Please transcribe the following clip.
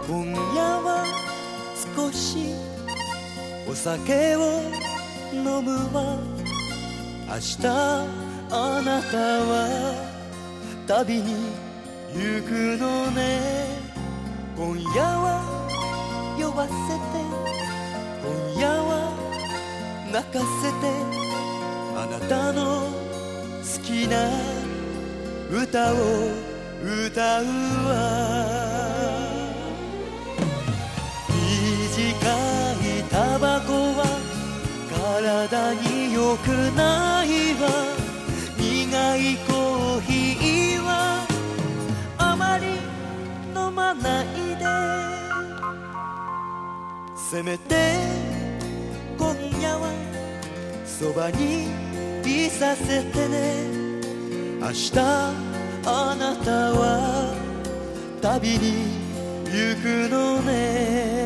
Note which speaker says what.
Speaker 1: 今夜は少しお酒を飲むわ。明日あなたは旅に行くのね。今夜は酔わせて、今夜は泣かせて、あなたの好きな歌を歌うわ。短いタバコは体に良くないわ。苦いコーヒーはあまり飲まないで。せめて今夜はそばにいさせてね。明日あなたは旅に行くのね。